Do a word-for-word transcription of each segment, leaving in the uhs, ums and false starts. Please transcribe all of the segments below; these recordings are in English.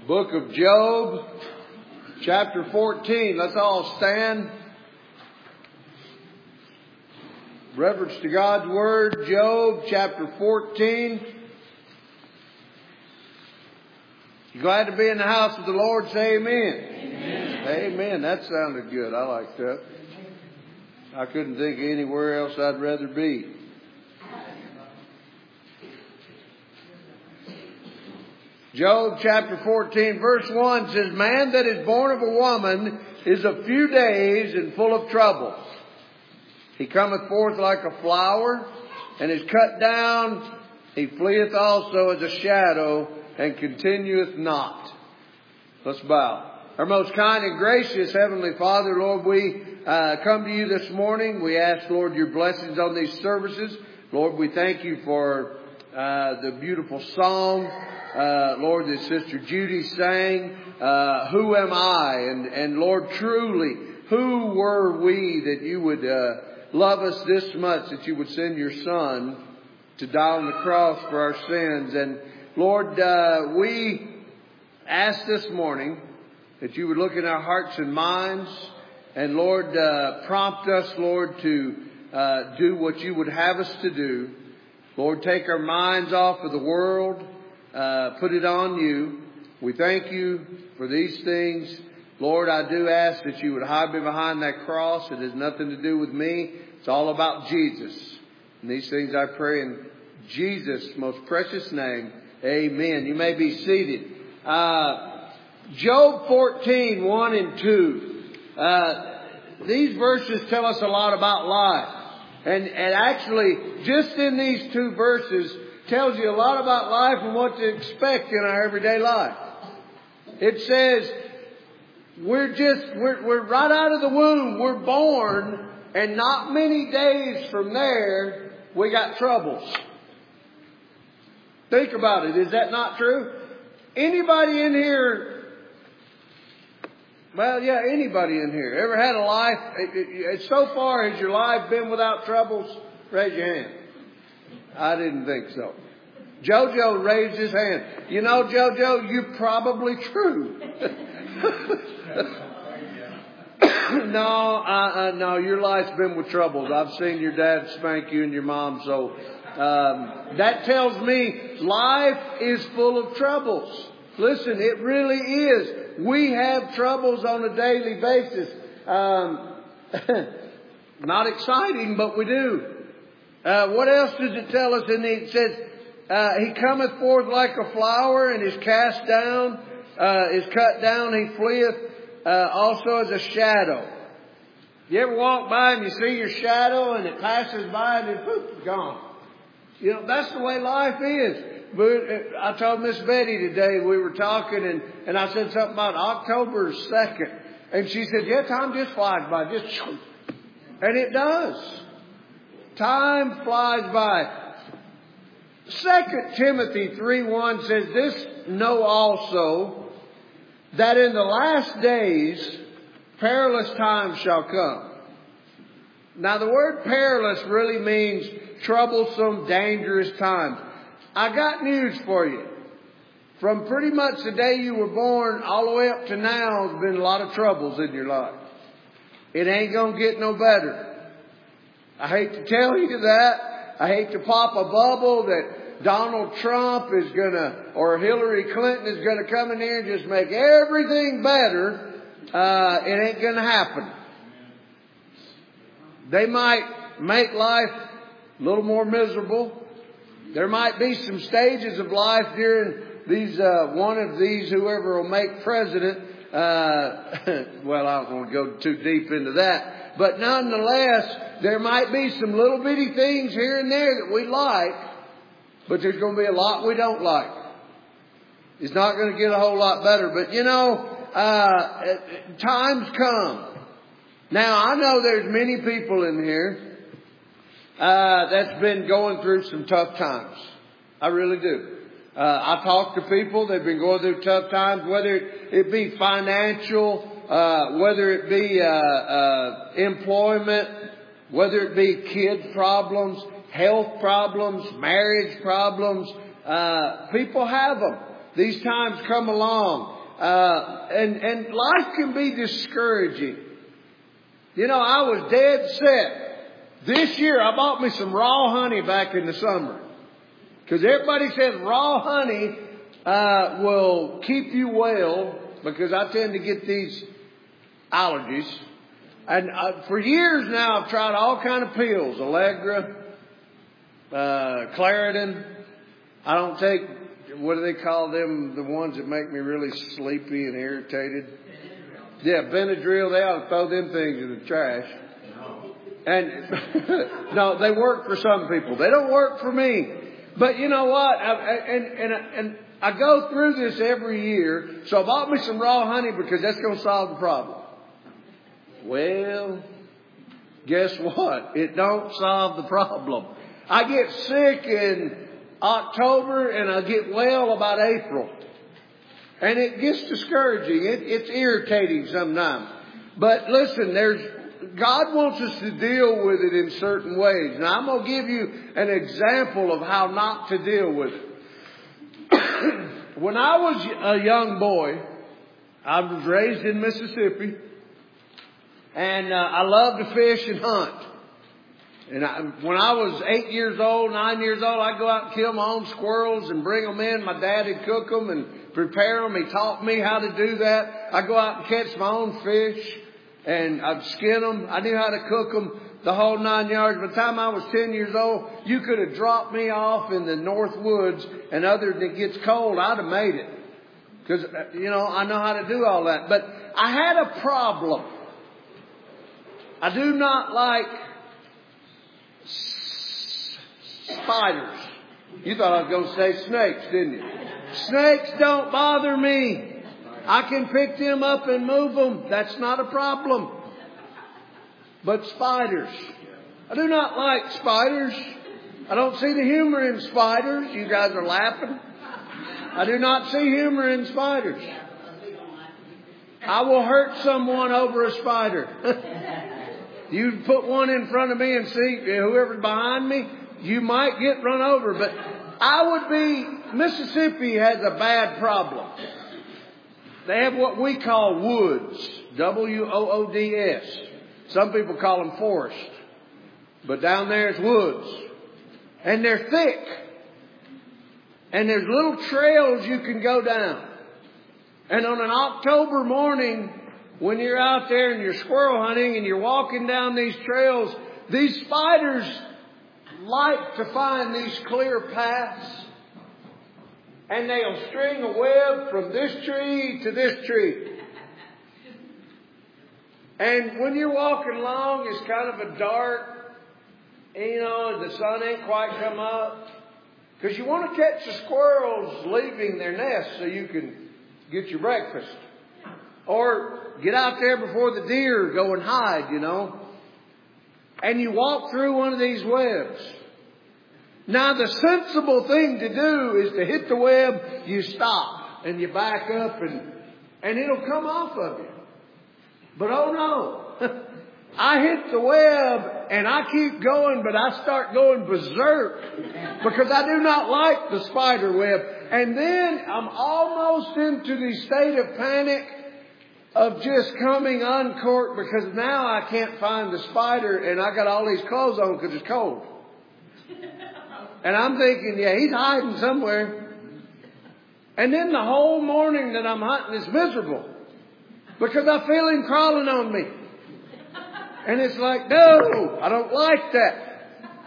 Book of Job, chapter fourteen. Let's all stand. Reverence to God's Word, Job, chapter fourteen. You glad to be in the house of the Lord? Say amen. Amen. Amen. That sounded good. I like that. I couldn't think of anywhere else I'd rather be. Job chapter fourteen verse one says, "Man that is born of a woman is of few days and full of troubles. He cometh forth like a flower and is cut down. He fleeth also as a shadow and continueth not." Let's bow. Our most kind and gracious Heavenly Father, Lord, we uh, come to you this morning. We ask, Lord, your blessings on these services. Lord, we thank you for uh, the beautiful song, uh, Lord, that Sister Judy sang, uh, "Who am I?" And, and Lord, truly, who were we that you would uh, love us this much, that you would send your Son to die on the cross for our sins. And Lord, uh, we ask this morning that you would look in our hearts and minds and, Lord, uh, prompt us, Lord, to uh, do what you would have us to do. Lord, take our minds off of the world, uh, put it on you. We thank you for these things. Lord, I do ask that you would hide me behind that cross. It has nothing to do with me. It's all about Jesus. And these things I pray in Jesus' most precious name. Amen. You may be seated. Uh, Job fourteen, one and two. Uh, these verses tell us a lot about life. And, and actually, just in these two verses, tells you a lot about life and what to expect in our everyday life. It says, we're just, we're, we're right out of the womb. We're born, and not many days from there, we got troubles. Think about it. Is that not true? Anybody in here, well, yeah, anybody in here, ever had a life, it, it, it, so far has your life been without troubles? Raise your hand. I didn't think so. Jojo raised his hand. You know, Jojo, you're probably true. no, uh, uh, no, your life's been with troubles. I've seen your dad spank you and your mom, so um, that tells me life is full of troubles. Listen, it really is. We have troubles on a daily basis. Um, not exciting, but we do. Uh, what else does it tell us? And it says, uh, he cometh forth like a flower and is cast down, uh, is cut down, he fleeth uh, also as a shadow. You ever walk by and you see your shadow and it passes by and then poof, it's gone. You know, that's the way life is. But I told Miss Betty today, we were talking and, and I said something about October second. And she said, yeah, time just flies by. Just, and it does. Time flies by. Second Timothy three one says, "This know also, that in the last days perilous times shall come." Now the word perilous really means troublesome, dangerous times. I got news for you. From pretty much the day you were born all the way up to now, there's been a lot of troubles in your life. It ain't going to get no better. I hate to tell you that. I hate to pop a bubble that Donald Trump is going to, or Hillary Clinton is going to come in here and just make everything better. Uh, it ain't going to happen. They might make life a little more miserable. There might be some stages of life during these, uh, one of these, whoever will make president. Uh, well, I don't want to go too deep into that. But nonetheless, there might be some little bitty things here and there that we like, but there's going to be a lot we don't like. It's not going to get a whole lot better. But you know, uh, times come. Now, I know there's many people in here Uh, that's been going through some tough times. I really do. Uh, I talk to people, they've been going through tough times, whether it be financial, uh, whether it be, uh, uh, employment, whether it be kid problems, health problems, marriage problems. Uh, people have them. these times come along. Uh, and, and life can be discouraging. You know, I was dead set. This year I bought me some raw honey back in the summer. Because everybody says raw honey uh, will keep you well, because I tend to get these allergies. And uh, for years now I've tried all kind of pills. Allegra, uh, Claritin. I don't take, what do they call them, the ones that make me really sleepy and irritated? Yeah, Benadryl. They ought to throw them things in the trash. And no, they work for some people. They don't work for me. But you know what? I, and, and, and I go through this every year. So I bought me some raw honey because that's going to solve the problem. Well, guess what? It don't solve the problem. I get sick in October and I get well about April. And it gets discouraging. It, it's irritating sometimes. But listen, there's God wants us to deal with it in certain ways. Now, I'm going to give you an example of how not to deal with it. When I was a young boy, I was raised in Mississippi. And uh, I loved to fish and hunt. And I, when I was eight years old, nine years old, I'd go out and kill my own squirrels and bring them in. My dad would cook them and prepare them. He taught me how to do that. I'd go out and catch my own fish and I'd skin them. I knew how to cook them, the whole nine yards. By the time I was ten years old, you could have dropped me off in the North Woods, and other than it gets cold, I'd have made it. Because, you know, I know how to do all that. But I had a problem. I do not like spiders. You thought I was going to say snakes, didn't you? Snakes don't bother me. I can pick them up and move them. That's not a problem. But spiders. I do not like spiders. I don't see the humor in spiders. You guys are laughing. I do not see humor in spiders. I will hurt someone over a spider. You put one in front of me and see whoever's behind me, you might get run over. But I would be, Mississippi has a bad problem. They have what we call woods. W O O D S. Some people call them forest. But down there it's woods. And they're thick. And there's little trails you can go down. And on an October morning, when you're out there and you're squirrel hunting and you're walking down these trails, these spiders like to find these clear paths. And they'll string a web from this tree to this tree. And when you're walking along, it's kind of a dark, you know, the sun ain't quite come up. Because you want to catch the squirrels leaving their nest so you can get your breakfast. Or get out there before the deer go and hide, you know. And you walk through one of these webs. Now, the sensible thing to do is to hit the web, you stop, and you back up, and, and it'll come off of you. But oh no, I hit the web, and I keep going, but I start going berserk, because I do not like the spider web. And then I'm almost into the state of panic of just coming uncorked, because now I can't find the spider, and I got all these clothes on because it's cold. And I'm thinking, yeah, he's hiding somewhere. And then the whole morning that I'm hunting is miserable. Because I feel him crawling on me. And it's like, no, I don't like that.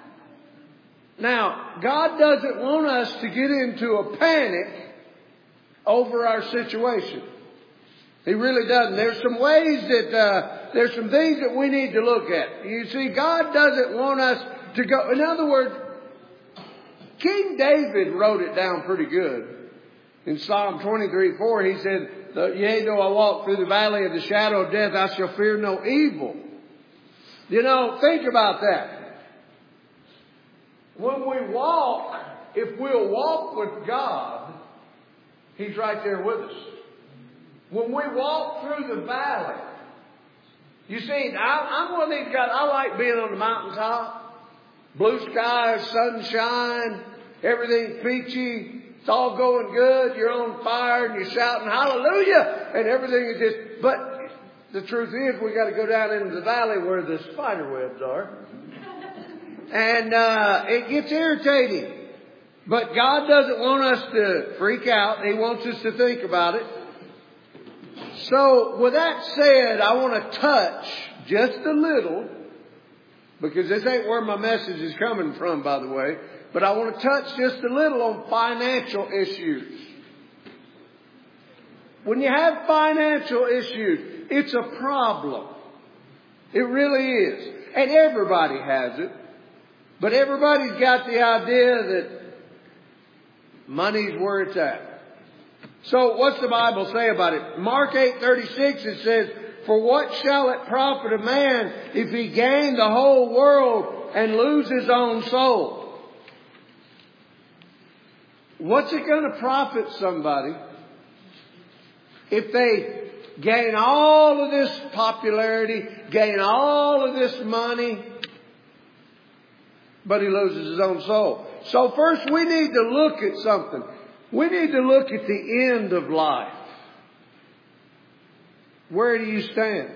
Now, God doesn't want us to get into a panic over our situation. He really doesn't. There's some ways that, uh, there's some things that we need to look at. You see, God doesn't want us to go, in other words, King David wrote it down pretty good. In Psalm twenty-three four, he said, yea, though I walk through the valley of the shadow of death, I shall fear no evil. You know, think about that. When we walk, if we'll walk with God, He's right there with us. When we walk through the valley, you see, I, I'm one of these guys, I like being on the mountaintop. Blue skies, sunshine, everything peachy, It's all going good. You're on fire and you're shouting hallelujah and everything is just, but the truth is we got to go down into the valley where the spider webs are. And, uh, it gets irritating. But God doesn't want us to freak out. He wants us to think about it. So with that said, I want to touch just a little, because this ain't where my message is coming from, by the way, but I want to touch just a little on financial issues. When you have financial issues, it's a problem. It really is. And everybody has it. But everybody's got the idea that money's where it's at. So what's the Bible say about it? Mark eight thirty-six, it says, "For what shall it profit a man if he gain the whole world and lose his own soul?" What's it going to profit somebody if they gain all of this popularity, gain all of this money, but he loses his own soul? So first we need to look at something. We need to look at the end of life. Where do you stand?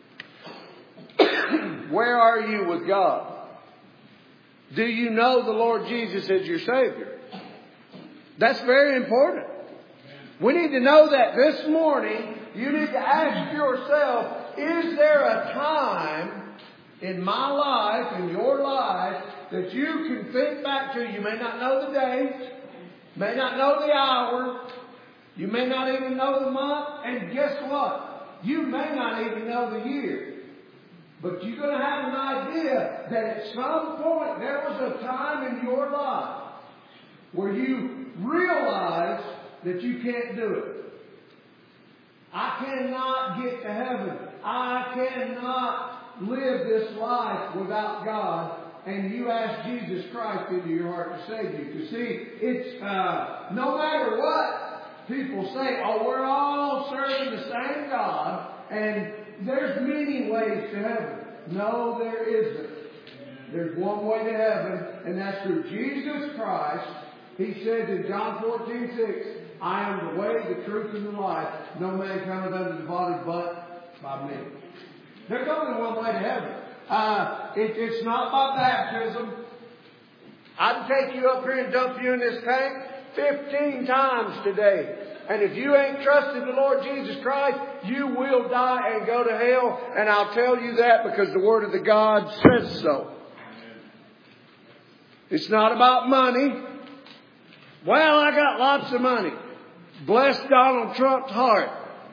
Where are you with God? Do you know the Lord Jesus as your Savior? That's very important. We need to know that this morning. You need to ask yourself, is there a time in my life, in your life, that you can think back to? You may not know the day, may not know the hour, you may not even know the month, and guess what? You may not even know the year. But you're going to have an idea that at some point there was a time in your life where you realized that you can't do it. I cannot get to heaven. I cannot live this life without God. And you ask Jesus Christ into your heart to save you. Because see, it's uh, no matter what people say, oh, we're all serving the same God, and there's many ways to heaven. No, there isn't. There's one way to heaven, and that's through Jesus Christ. He said in John fourteen six, "I am the way, the truth, and the life. No man cometh unto the Father but by me." There's only one way to heaven. Uh, it, it's not by baptism. I can take you up here and dump you in this tank fifteen times today. And if you ain't trusted the Lord Jesus Christ, you will die and go to hell. And I'll tell you that because the Word of the God says so. It's not about money. Well, I got lots of money. Bless Donald Trump's heart.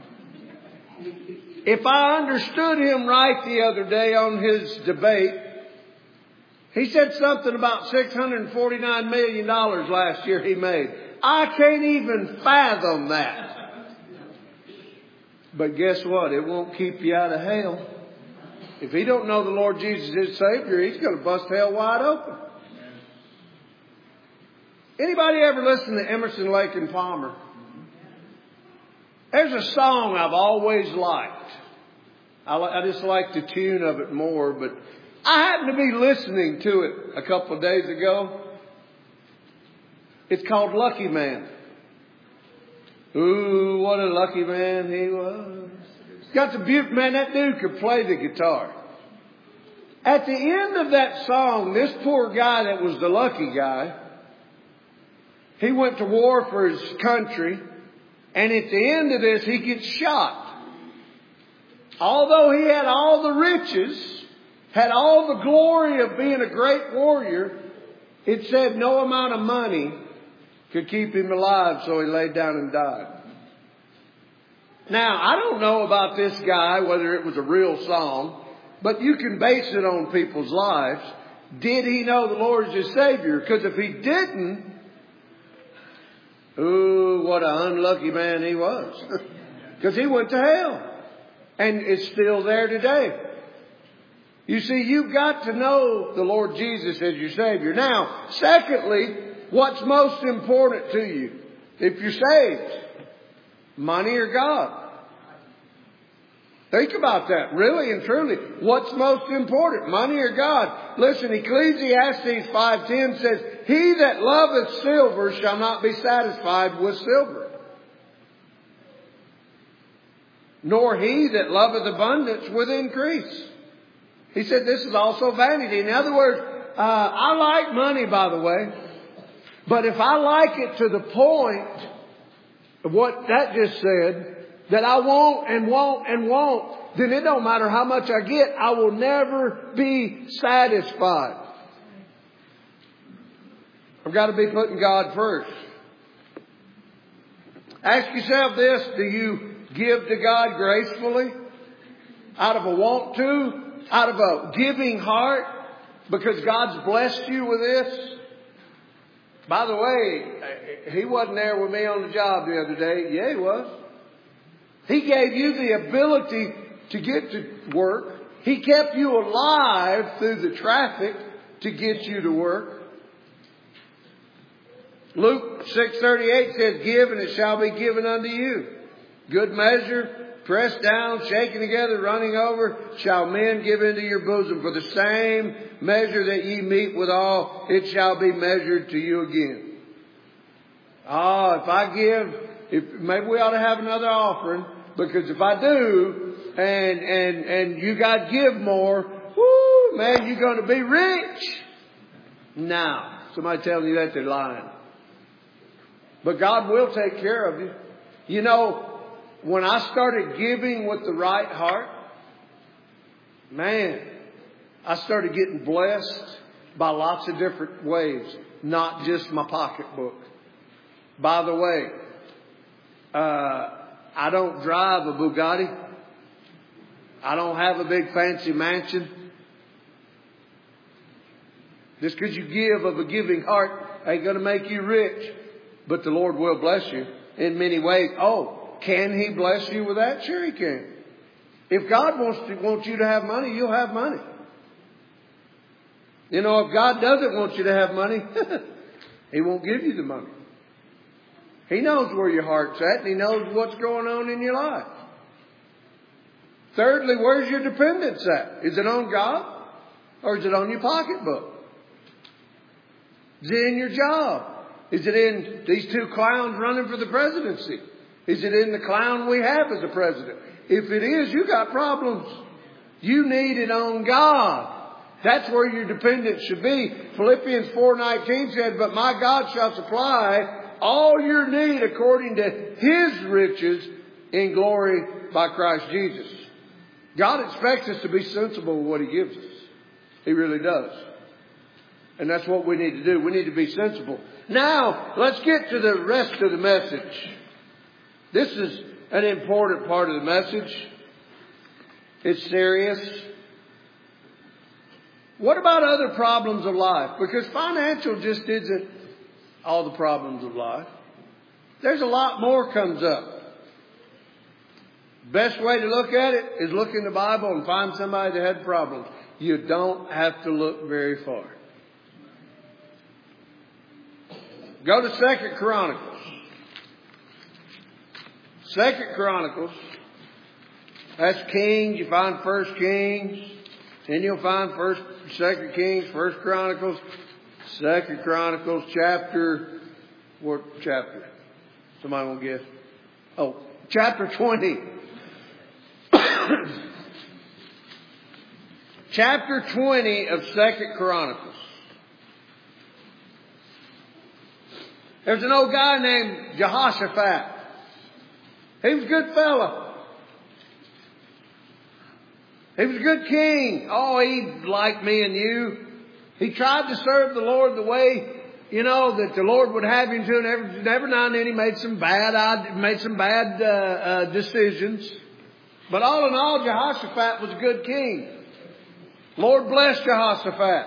If I understood him right the other day on his debate, he said something about six hundred forty-nine million dollars last year he made. I can't even fathom that. But guess what? It won't keep you out of hell. If he don't know the Lord Jesus is Savior, he's going to bust hell wide open. Anybody ever listen to Emerson, Lake and Palmer? There's a song I've always liked. I, I just like the tune of it more, but I happened to be listening to it a couple of days ago. It's called Lucky Man. Ooh, what a lucky man he was. Got the beauty, man, that dude could play the guitar. At the end of that song, this poor guy that was the lucky guy, he went to war for his country, and at the end of this, he gets shot. Although he had all the riches, had all the glory of being a great warrior, it said no amount of money could keep him alive, so he laid down and died. Now, I don't know about this guy, whether it was a real song, but you can base it on people's lives. Did he know the Lord as his Savior? Because if he didn't, ooh, what an unlucky man he was. Because he went to hell. And it's still there today. You see, you've got to know the Lord Jesus as your Savior. Now, secondly, what's most important to you if you're saved? Money or God? Think about that, really and truly. What's most important, money or God? Listen, Ecclesiastes five ten says, he that loveth silver shall not be satisfied with silver, nor he that loveth abundance with increase. He said this is also vanity. In other words, uh, I like money, by the way. But if I like it to the point of what that just said, that I want and want and want, then it don't matter how much I get, I will never be satisfied. I've got to be putting God first. Ask yourself this: do you give to God gracefully? Out of a want to? Out of a giving heart? Because God's blessed you with this? By the way, He wasn't there with me on the job the other day. Yeah, He was. He gave you the ability to get to work. He kept you alive through the traffic to get you to work. Luke six thirty-eight says, give and it shall be given unto you. Good measure, pressed down, shaken together, running over, shall men give into your bosom. For the same measure that ye meet withal, it shall be measured to you again. Ah, if I give, if maybe we ought to have another offering, because if I do, and and and you got to give more, whoo, man, you're going to be rich. Now, somebody telling you that, they're lying. But God will take care of you. You know, when I started giving with the right heart, man, I started getting blessed by lots of different ways, not just my pocketbook. By the way, uh, I don't drive a Bugatti. I don't have a big fancy mansion. Just because you give of a giving heart ain't going to make you rich. But the Lord will bless you in many ways. Oh, can He bless you with that? Sure He can. If God wants to, wants you to have money, you'll have money. You know, if God doesn't want you to have money, He won't give you the money. He knows where your heart's at, and He knows what's going on in your life. Thirdly, where's your dependence at? Is it on God? Or is it on your pocketbook? Is it in your job? Is it in these two clowns running for the presidency? Is it in the clown we have as a president? If it is, you got problems. You need it on God. That's where your dependence should be. Philippians four nineteen said, but my God shall supply all your need according to His riches in glory by Christ Jesus. God expects us to be sensible with what He gives us. He really does. And that's what we need to do. We need to be sensible. Now, let's get to the rest of the message. This is an important part of the message. It's serious. What about other problems of life? Because financial just isn't all the problems of life. There's a lot more comes up. Best way to look at it is look in the Bible and find somebody that had problems. You don't have to look very far. Go to Second Chronicles. Second Chronicles. That's Kings. You find First Kings. Then you'll find First, Second Kings, First Chronicles, Second Chronicles, chapter, what chapter? Somebody won't guess. Oh, chapter twenty. Chapter twenty of Second Chronicles. There's an old guy named Jehoshaphat. He was a good fella. He was a good king. Oh, he liked me and you. He tried to serve the Lord the way, you know, that the Lord would have him to. And every, every now and then he made some bad, made some bad uh, uh, decisions. But all in all, Jehoshaphat was a good king. Lord bless Jehoshaphat.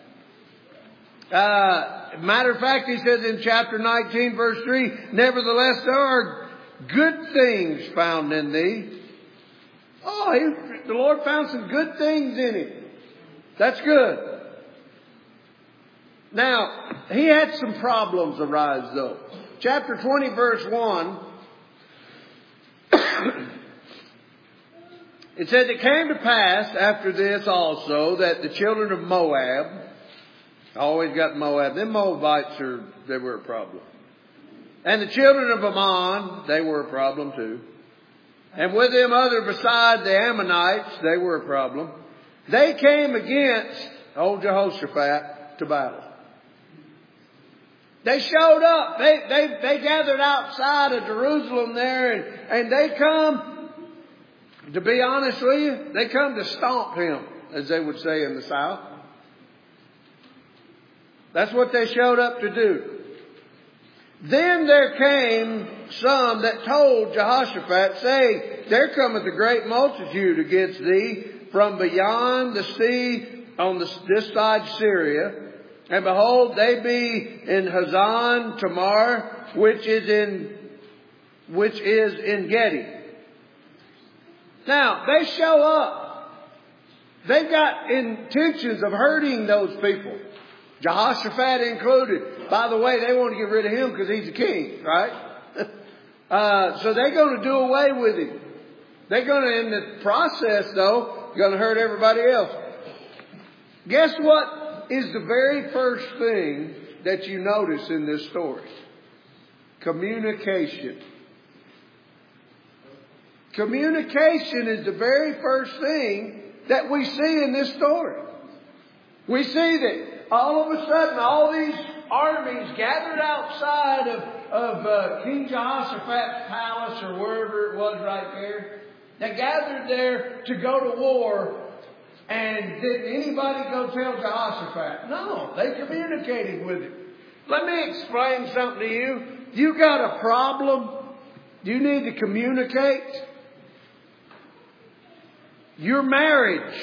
Uh, matter of fact, he says in chapter nineteen, verse three, nevertheless, there are good things found in thee. Oh, he, the Lord found some good things in him. That's good. Now, he had some problems arise though. Chapter twenty, verse one. It said, it came to pass after this also that the children of Moab Always got Moab. Them Moabites are, they were a problem. And the children of Ammon, they were a problem too. And with them other beside the Ammonites, they were a problem. They came against old Jehoshaphat to battle. They showed up. They, they, they gathered outside of Jerusalem there, and, and they come, to be honest with you, they come to stomp him, as they would say in the South. That's what they showed up to do. Then there came some that told Jehoshaphat, saying, there cometh a great multitude against thee from beyond the sea on the, this side Syria. And behold, they be in Hazan Tamar, which is in, which is in Gedi. Now, they show up. They've got intentions of hurting those people. Jehoshaphat included. By the way, they want to get rid of him because he's a king, right? uh, so they're going to do away with him. They're going to, in the process though, going to hurt everybody else. Guess what is the very first thing that you notice in this story? Communication. Communication is the very first thing that we see in this story. We see that all of a sudden all these armies gathered outside of, of uh, King Jehoshaphat's palace or wherever it was right there. They gathered there to go to war. And did anybody go tell Jehoshaphat? No, they communicated with him. Let me explain something to you. You got a problem? You need to communicate. Your marriage.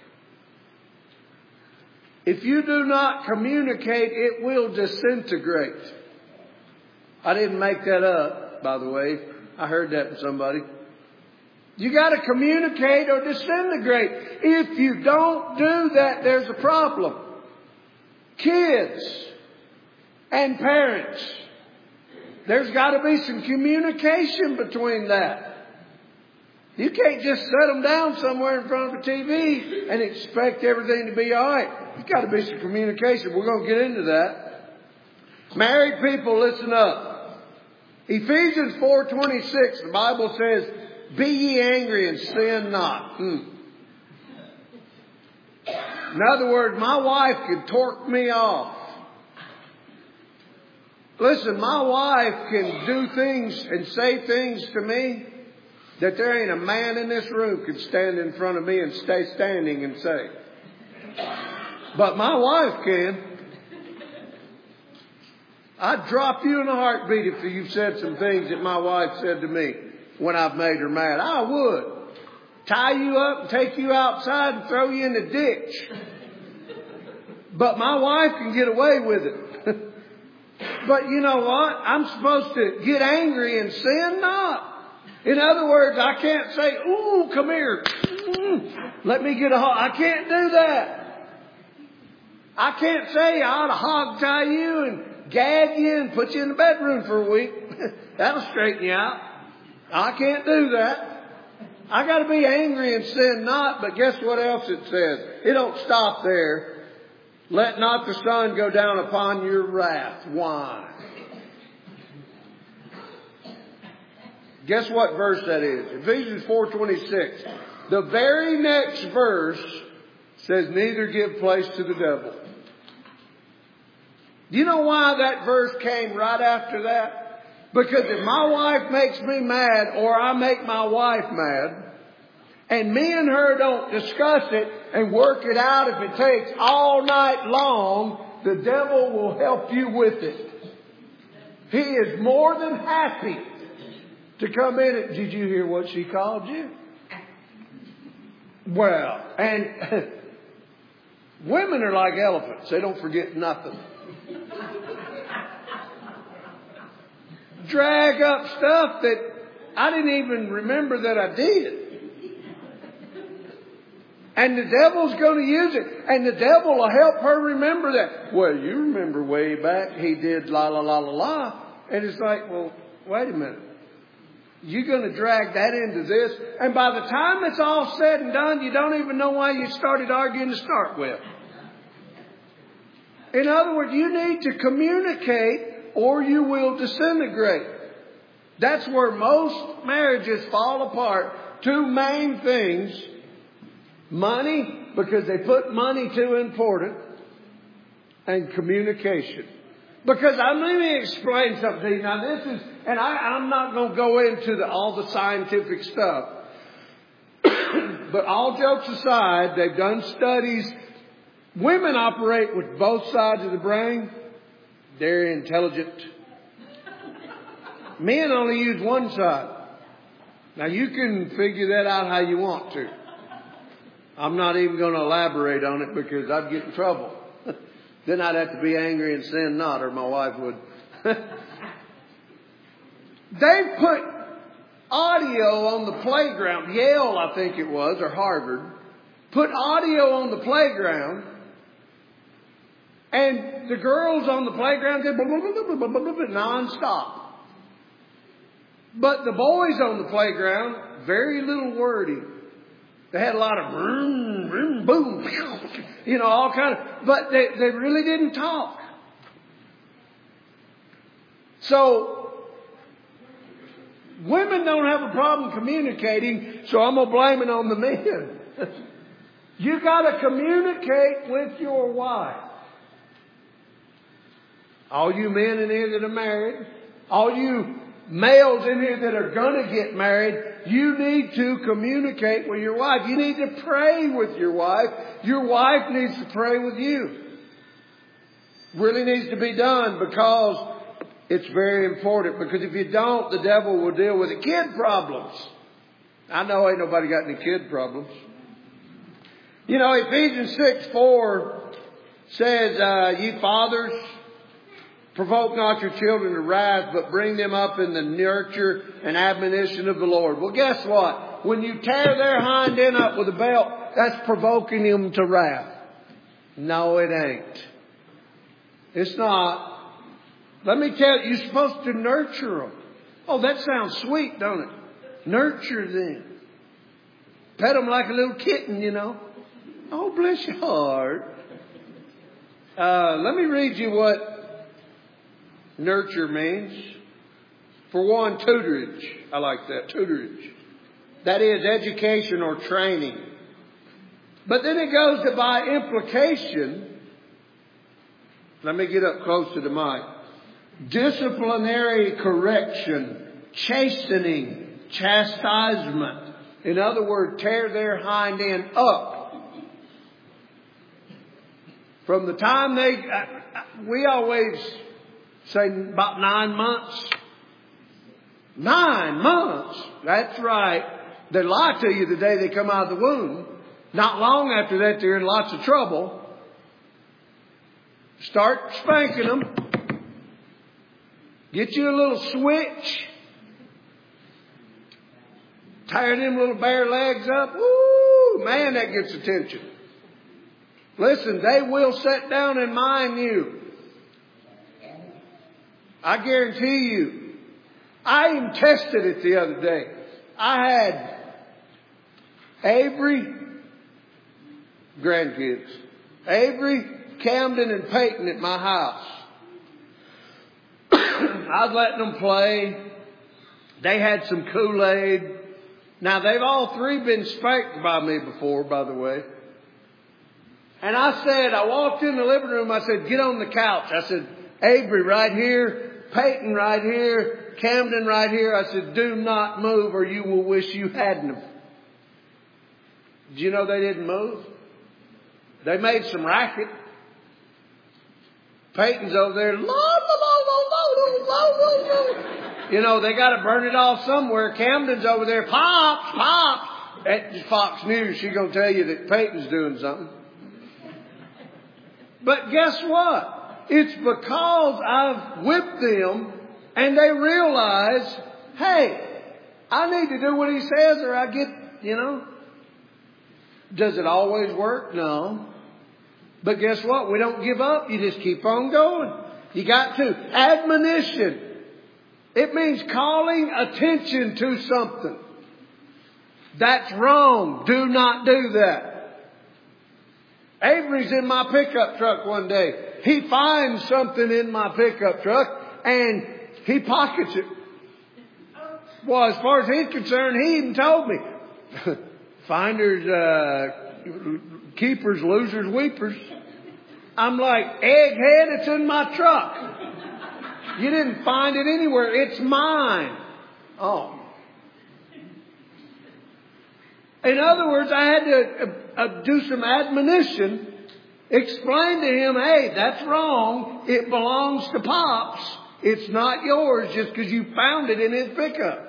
If you do not communicate, it will disintegrate. I didn't make that up, by the way. I heard that from somebody. You got to communicate or disintegrate. If you don't do that, there's a problem. Kids and parents, there's got to be some communication between that. You can't just set them down somewhere in front of a T V and expect everything to be all right. There's got to be some communication. We're going to get into that. Married people, listen up. Ephesians four twenty-six, the Bible says, be ye angry and sin not. Hmm. In other words, my wife could torque me off. Listen, my wife can do things and say things to me that there ain't a man in this room could stand in front of me and stay standing and say. But my wife can. I'd drop you in a heartbeat if you said some things that my wife said to me when I've made her mad. I would. Tie you up and take you outside and throw you in the ditch. But my wife can get away with it. But you know what? I'm supposed to get angry and sin not. In other words, I can't say, ooh, come here. Let me get a hug. I can't do that. I can't say I ought to hog tie you and gag you and put you in the bedroom for a week. That'll straighten you out. I can't do that. I got to be angry and sin not. But guess what else it says? It don't stop there. Let not the sun go down upon your wrath. Why? Guess what verse that is? Ephesians four twenty-six. The very next verse says, neither give place to the devil. Do you know why that verse came right after that? Because if my wife makes me mad or I make my wife mad, and me and her don't discuss it and work it out if it takes all night long, the devil will help you with it. He is more than happy to come in and, did you hear what she called you? Well, and women are like elephants. They don't forget nothing. Drag up stuff that I didn't even remember that I did. And the devil's going to use it. And the devil will help her remember that. Well, you remember way back he did la la la la la. And it's like, well, wait a minute. You're going to drag that into this. And by the time it's all said and done, you don't even know why you started arguing to start with. In other words, you need to communicate or you will disintegrate. That's where most marriages fall apart. Two main things. Money, because they put money too important. And communication. Because I'm, let me explain something to you. Now this is, and I, I'm not going to go into the, all the scientific stuff. But all jokes aside, they've done studies. Women operate with both sides of the brain. They're intelligent. Men only use one side. Now you can figure that out how you want to. I'm not even going to elaborate on it because I'd get in trouble. Then I'd have to be angry and sin not, or my wife would. They put audio on the playground. Yale, I think it was, or Harvard, put audio on the playground. And the girls on the playground did non-stop. But the boys on the playground, very little wording. They had a lot of vroom, vroom, boom, you know, all kind of, but they, they really didn't talk. So, women don't have a problem communicating, so I'm going to blame it on the men. You got to communicate with your wife. All you men in here that are married, all you males in here that are going to get married, you need to communicate with your wife. You need to pray with your wife. Your wife needs to pray with you. Really needs to be done because it's very important. Because if you don't, the devil will deal with it. Kid problems. I know ain't nobody got any kid problems. You know, Ephesians six four says, uh, ye fathers, provoke not your children to wrath, but bring them up in the nurture and admonition of the Lord. Well, guess what? When you tear their hind end up with a belt, that's provoking them to wrath. No, it ain't. It's not. Let me tell you, you're supposed to nurture them. Oh, that sounds sweet, don't it? Nurture them. Pet them like a little kitten, you know. Oh, bless your heart. Uh, let me read you what nurture means. For one, tutorage. I like that. Tutorage. That is education or training. But then it goes to by implication. Let me get up close to the mic. Disciplinary correction. Chastening. Chastisement. In other words, tear their hind end up. From the time they... We always... say about nine months. Nine months. That's right. They lie to you the day they come out of the womb. Not long after that, they're in lots of trouble. Start spanking them. Get you a little switch. Tear them little bare legs up. Woo! Man, that gets attention. Listen, they will sit down and mind you. I guarantee you. I even tested it the other day. I had Avery, grandkids, Avery, Camden, and Peyton at my house. I was letting them play. They had some Kool-Aid. Now, they've all three been spanked by me before, by the way. And I said, I walked in the living room. I said, get on the couch. I said, Avery right here. Peyton right here, Camden right here. I said, do not move or you will wish you hadn't. Did you know they didn't move? They made some racket. Peyton's over there. Lo, lo, lo, lo, lo, lo, lo, lo. You know, they got to burn it off somewhere. Camden's over there. Pops, pops. At Fox News, she's going to tell you that Peyton's doing something. But guess what? It's because I've whipped them and they realize, hey, I need to do what he says or I get, you know. Does it always work? No. But guess what? We don't give up. You just keep on going. You got to. Admonition. It means calling attention to something. That's wrong. Do not do that. Avery's in my pickup truck one day. he finds something in my pickup truck and he pockets it. Well, as far as he's concerned, he even told me, finders, uh, keepers, losers, weepers. I'm like, egghead, it's in my truck. You didn't find it anywhere. It's mine. Oh. In other words, I had to uh, uh, do some admonition, explain to him, hey, that's wrong. It belongs to Pops. It's not yours just because you found it in his pickup.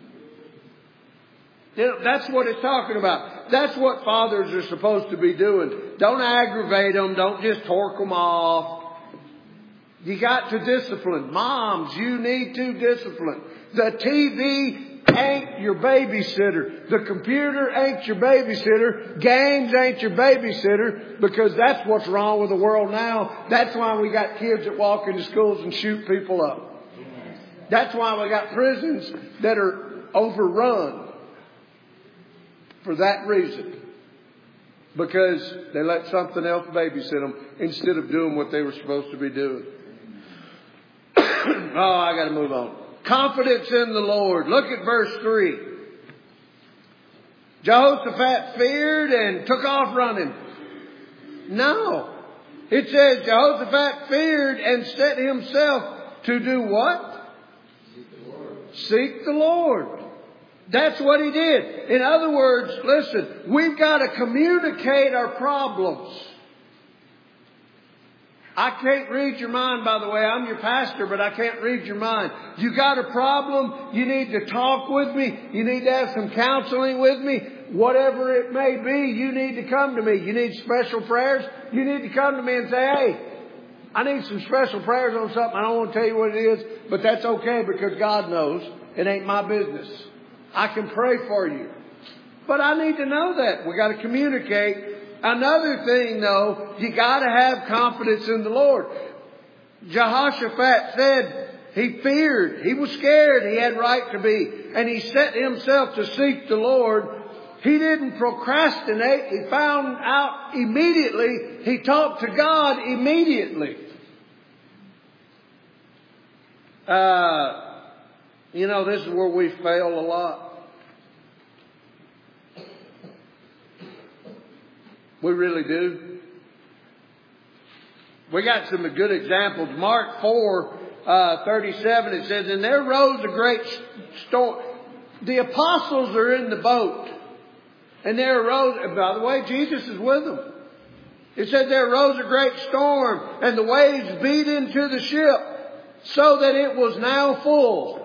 You know, that's what it's talking about. That's what fathers are supposed to be doing. Don't aggravate them. Don't just torque them off. You got to discipline. Moms, you need to discipline. The T V ain't your babysitter. The computer ain't your babysitter. Games ain't your babysitter, because that's what's wrong with the world now. That's why we got kids that walk into schools and shoot people up. That's why we got prisons that are overrun for that reason. Because they let something else babysit them instead of doing what they were supposed to be doing. Oh, I got to move on. Confidence in the Lord. Look at verse three. Jehoshaphat feared and took off running. No. It says Jehoshaphat feared and set himself to do what? Seek the Lord. Seek the Lord. That's what he did. In other words, listen, we've got to communicate our problems. I can't read your mind, by the way. I'm your pastor, but I can't read your mind. You got a problem? You need to talk with me. You need to have some counseling with me. Whatever it may be, you need to come to me. You need special prayers? You need to come to me and say, hey, I need some special prayers on something. I don't want to tell you what it is, but that's okay because God knows. It ain't my business. I can pray for you. But I need to know that. We got to communicate. Another thing, though, you got to have confidence in the Lord. Jehoshaphat said he feared. He was scared. He had right to be. And he set himself to seek the Lord. He didn't procrastinate. He found out immediately. He talked to God immediately. Uh, you know, this is where we fail a lot. We really do. We got some good examples. Mark four, uh, thirty-seven, it says, and there rose a great storm. The apostles are in the boat. And there arose, and by the way, Jesus is with them. It said there arose a great storm, and the waves beat into the ship, so that it was now full.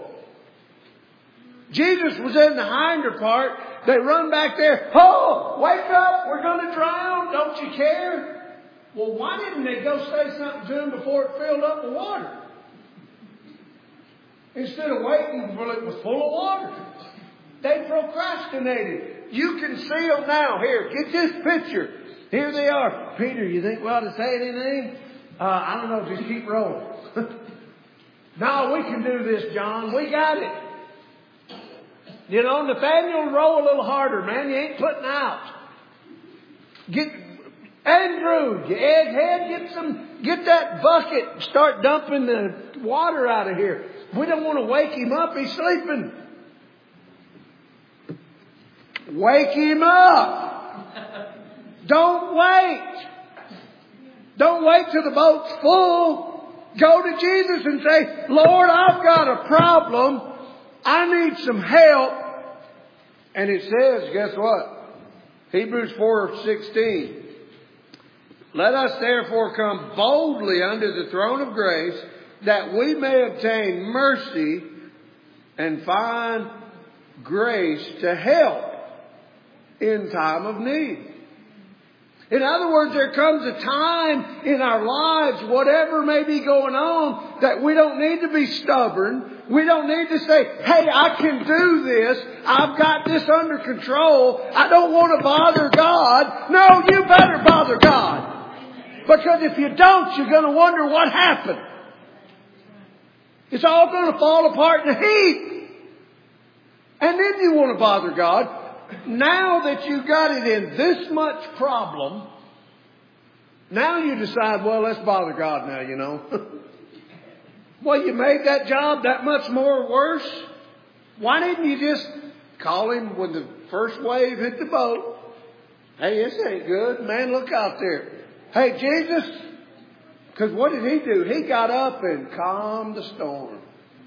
Jesus was in the hinder part. They run back there. Oh, wake up. We're going to drown. Don't you care? Well, why didn't they go say something to him before it filled up with water? Instead of waiting until it was full of water. They procrastinated. You can see them now. Here, get this picture. Here they are. Peter, you think we ought to say anything? Uh, I don't know. Just keep rolling. No, we can do this, John. We got it. You know, Nathaniel, row a little harder, man. You ain't putting out. Get Andrew, you egghead, get some, get that bucket. Start dumping the water out of here. We don't want to wake him up. He's sleeping. Wake him up. Don't wait. Don't wait till the boat's full. Go to Jesus and say, Lord, I've got a problem. I need some help. And it says, guess what? Hebrews four sixteen. Let us therefore come boldly under the throne of grace, that we may obtain mercy and find grace to help in time of need. In other words, there comes a time in our lives, whatever may be going on, that we don't need to be stubborn. We don't need to say, hey, I can do this. I've got this under control. I don't want to bother God. No, you better bother God. Because if you don't, you're going to wonder what happened. It's all going to fall apart in a heap. And then you want to bother God. Now that you got it in this much problem, Now you decide, well, let's bother God now, you know. Well, you made that job that much more worse. Why didn't you just call him when the first wave hit the boat? Hey, this ain't good. Man, look out there. Hey, Jesus. Because what did he do? He got up and calmed the storm.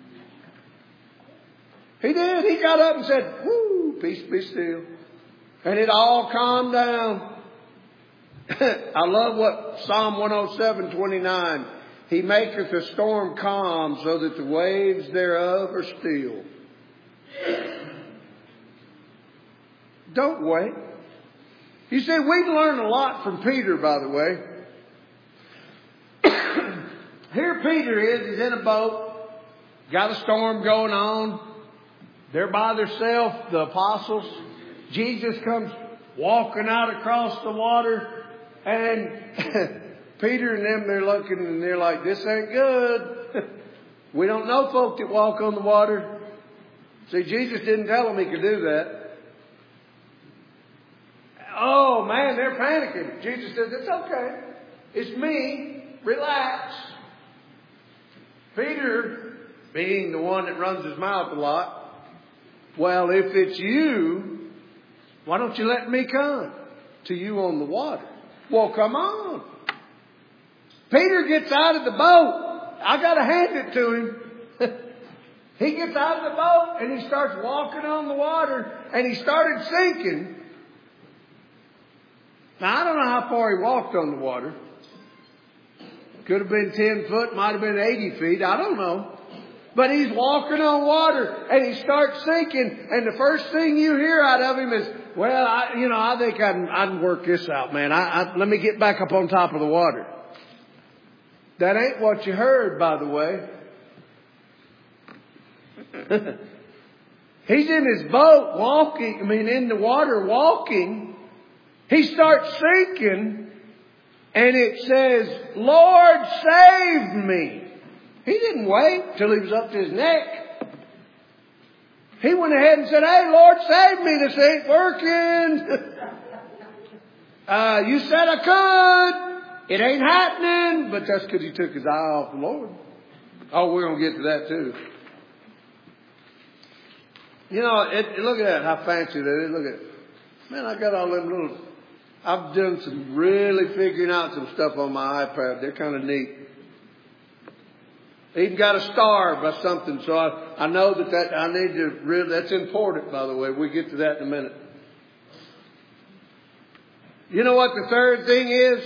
He did. He got up and said, whoo, peace be still. And it all calmed down. I love what Psalm one oh seven twenty-nine. He maketh the storm calm so that the waves thereof are still. Don't wait. You see, we learn a lot from Peter, by the way. Here Peter is. He's in a boat. Got a storm going on. They're by themselves, the apostles. Jesus comes walking out across the water. And Peter and them, they're looking and they're like, this ain't good. We don't know folk that walk on the water. See, Jesus didn't tell them he could do that. Oh, man, they're panicking. Jesus says, it's okay. It's me. Relax. Peter, being the one that runs his mouth a lot, well, if it's you, why don't you let me come to you on the water? Well, come on. Peter gets out of the boat. I got to hand it to him. He gets out of the boat and he starts walking on the water and he started sinking. Now, I don't know how far he walked on the water. Could have been ten foot, might have been eighty feet. I don't know. But he's walking on water and he starts sinking. And the first thing you hear out of him is, well, I, you know, I think I can, I can work this out, man. I, I, let me get back up on top of the water. That ain't what you heard, by the way. He's in his boat walking, I mean, in the water walking. He starts sinking and it says, Lord, save me. He didn't wait till he was up to his neck. He went ahead and said, hey, Lord, save me. This ain't working. uh, you said I could. It ain't happening. But that's because he took his eye off the Lord. Oh, we're going to get to that too. You know, it, it, look at that, how fancy that is. Look at it. Man, I got all them little... I've done some really figuring out some stuff on my iPad. They're kind of neat. Even got a star by something, so I, I know that, that I need to really, that's important, by the way. We'll get to that in a minute. You know what the third thing is?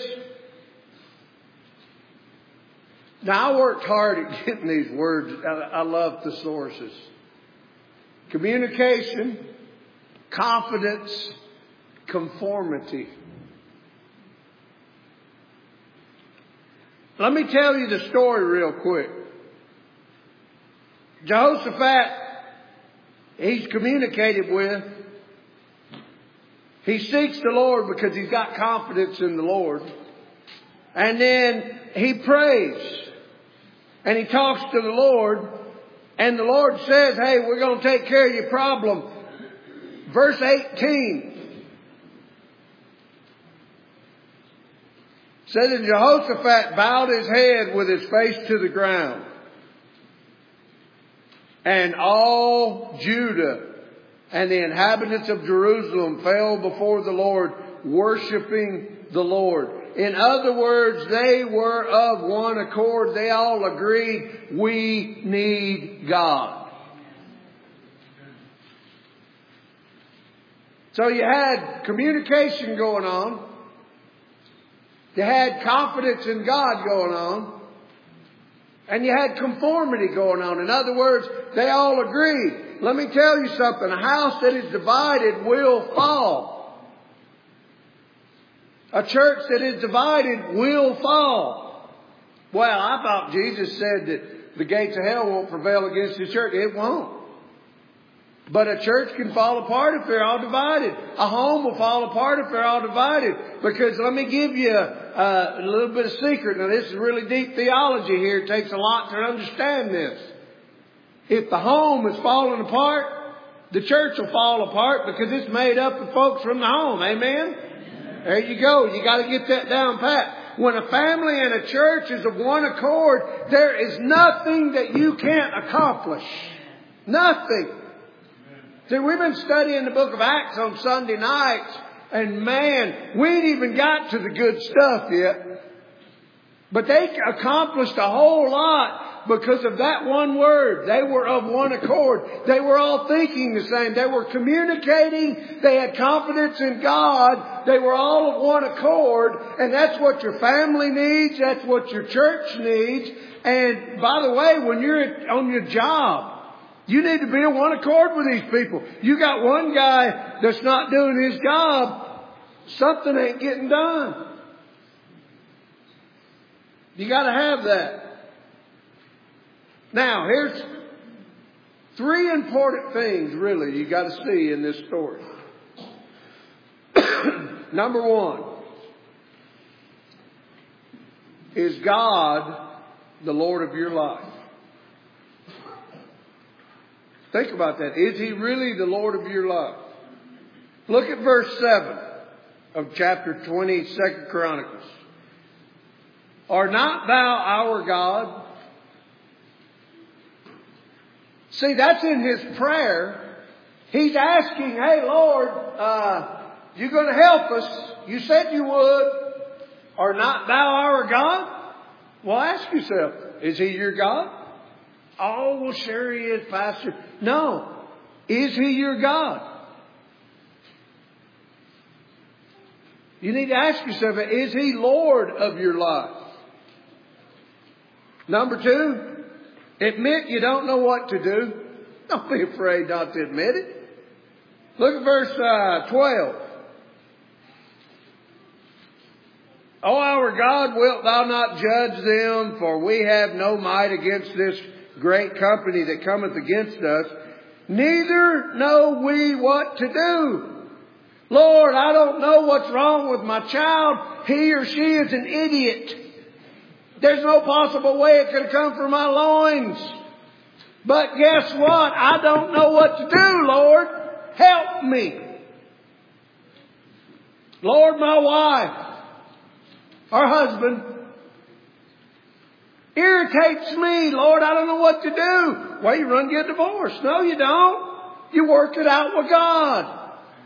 Now, I worked hard at getting these words. I, I love thesauruses. Communication, confidence, conformity. Let me tell you the story real quick. Jehoshaphat, he's communicated with. He seeks the Lord because he's got confidence in the Lord. And then he prays. And he talks to the Lord. And the Lord says, hey, we're going to take care of your problem. Verse eighteen. Says, and Jehoshaphat bowed his head with his face to the ground. And all Judah and the inhabitants of Jerusalem fell before the Lord, worshiping the Lord. In other words, they were of one accord. They all agreed, we need God. So you had communication going on. You had confidence in God going on. And you had conformity going on. In other words, they all agreed. Let me tell you something. A house that is divided will fall. A church that is divided will fall. Well, I thought Jesus said that the gates of hell won't prevail against the church. It won't. But a church can fall apart if they're all divided. A home will fall apart if they're all divided. Because let me give you a, a little bit of secret. Now, this is really deep theology here. It takes a lot to understand this. If the home is falling apart, the church will fall apart because it's made up of folks from the home. Amen? There you go. You got to get that down pat. when a family and a church is of one accord, there is nothing that you can't accomplish. Nothing. See, we've been studying the book of Acts on Sunday nights, and man, we ain't even got to the good stuff yet. But they accomplished a whole lot because of that one word. They were of one accord. They were all thinking the same. They were communicating. They had confidence in God. They were all of one accord. And that's what your family needs. That's what your church needs. And by the way, when you're on your job, you need to be in one accord with these people. You got one guy that's not doing his job, something ain't getting done. You got to have that. Now, here's three important things, really, you got to see in this story. Number one, is God the Lord of your life? Think about that. Is He really the Lord of your life? Look at verse seven of chapter twenty, Second Chronicles. Art not thou our God? See, that's in his prayer. He's asking, hey Lord, uh, you going to help us? You said you would. Art not thou our God? Well, ask yourself, is He your God? Oh, well, sure He is, Pastor. No. Is He your God? You need to ask yourself, is He Lord of your life? Number two, admit you don't know what to do. Don't be afraid not to admit it. Look at verse uh, twelve. O our God, wilt thou not judge them? For we have no might against this great company that cometh against us. Neither know we what to do. Lord, I don't know what's wrong with my child. He or she is an idiot. There's no possible way it could have come from my loins. But guess what? I don't know what to do, Lord. Help me. Lord, my wife, our husband, irritates me. Lord, I don't know what to do. Well, you run and get a divorce. No, you don't. You work it out with God.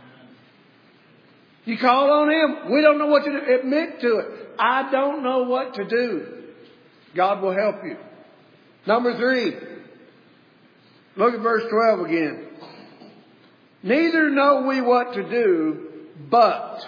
You call on Him. We don't know what to do. Admit to it. I don't know what to do. God will help you. Number three. Look at verse twelve again. Neither know we what to do, but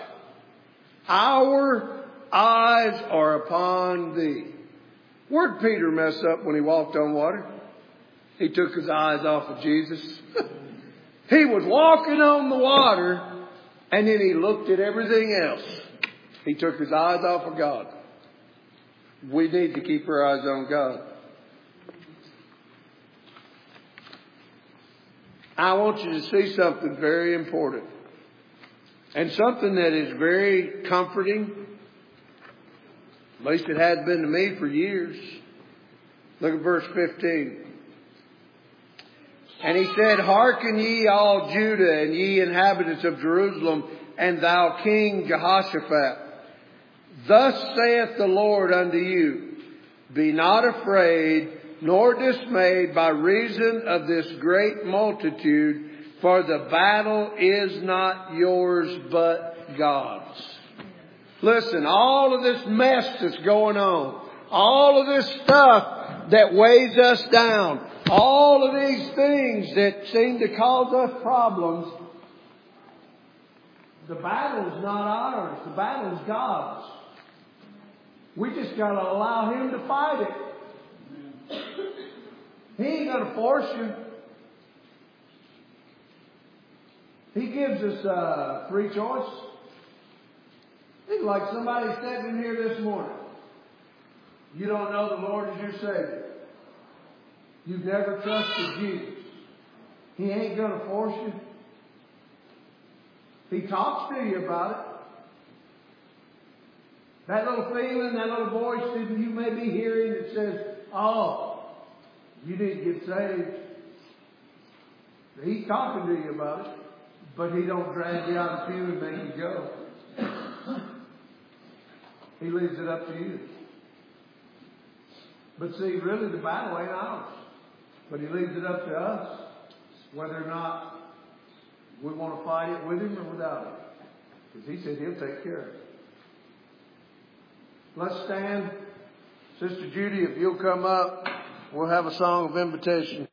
our eyes are upon Thee. Where'd Peter mess up when he walked on water? He took his eyes off of Jesus. He was walking on the water, and then he looked at everything else. He took his eyes off of God. We need to keep our eyes on God. I want you to see something very important. And something that is very comforting. At least it has been to me for years. Look at verse fifteen. And he said, Hearken ye all Judah, and ye inhabitants of Jerusalem, and thou King Jehoshaphat. Thus saith the Lord unto you, Be not afraid, nor dismayed by reason of this great multitude, for the battle is not yours, but God's. Listen, all of this mess that's going on, all of this stuff that weighs us down, all of these things that seem to cause us problems, the battle is not ours. The battle is God's. We just got to allow Him to fight it. He ain't going to force you. He gives us a free choice. It's like somebody said in here this morning. You don't know the Lord as your Savior. You've never trusted Jesus. He ain't going to force you. He talks to you about it. That little feeling, that little voice that you may be hearing that says, oh, you need to get saved. He's talking to you about it. But He don't drag you out of the pew and make you go. He leaves it up to you. But see, really the battle ain't ours. But He leaves it up to us whether or not we want to fight it with Him or without Him. Because He said He'll take care of it. Let's stand. Sister Judy, if you'll come up, we'll have a song of invitation.